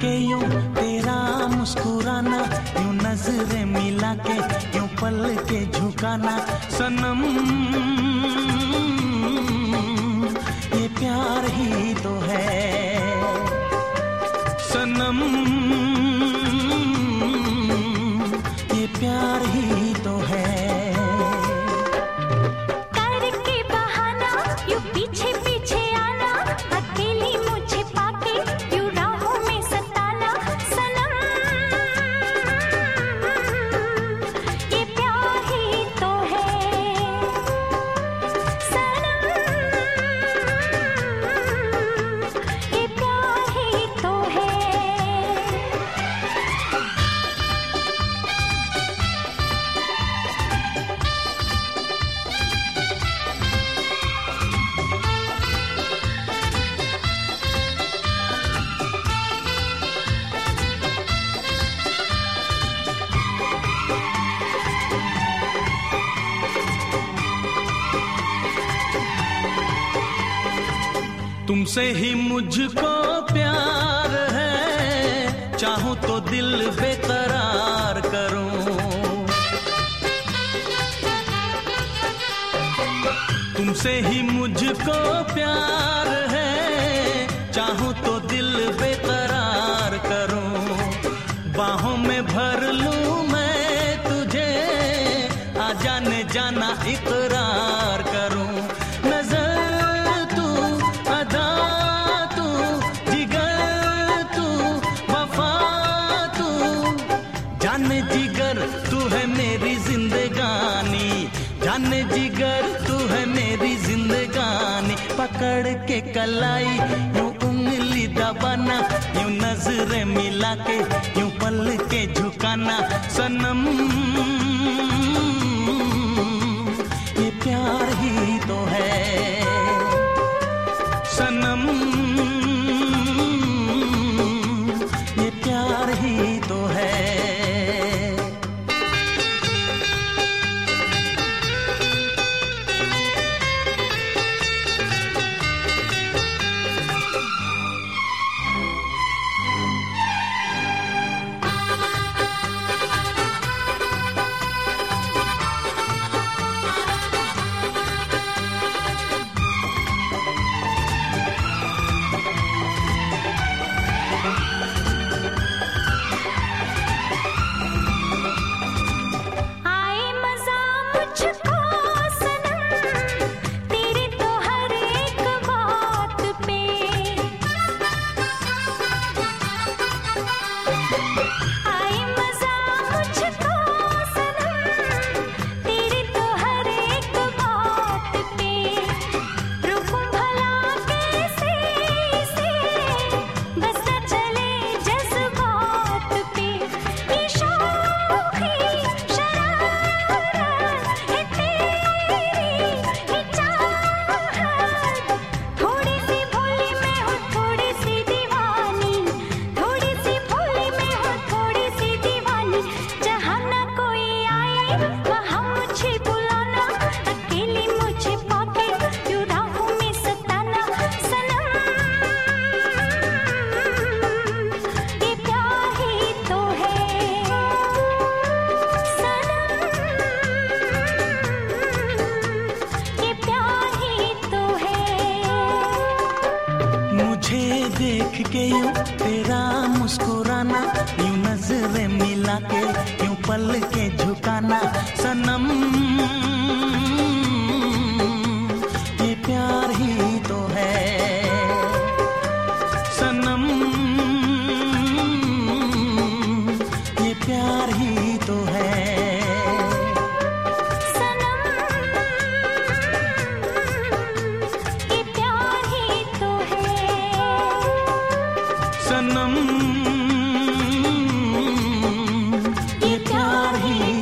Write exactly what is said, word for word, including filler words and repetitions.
के यूं तेरा मुस्कुराना, यूं नजरें मिला के यूं पल के झुकाना, सनम ये प्यार ही तो है, सनम ये प्यार ही तो है। तुमसे ही मुझको प्यार है, चाहूं तो दिल बेकरार करूं, तुमसे ही मुझको प्यार है, चाहूं तो दिल बेकरार करूं, बाहों में भर लूं मैं तुझे, आ जाने जाना इकरार करूं, नजर जाने जिगर तू है मेरी जिंदगानी, जाने जिगर तू है मेरी जिंदगानी, पकड़ के कलाई यूं उंगली दबाना, यूं नजरें मिला के यूं पल के झुकाना, सनम ये प्यार ही तो है, सनम ये प्यार ही तो है। देख के यूं तेरा मुस्कुराना, यूं नजरें मिला के यूं पल के झुकाना, सनम ये प्यार ही तो है, सनम ये प्यार ही तो है, सनम ये प्यार ही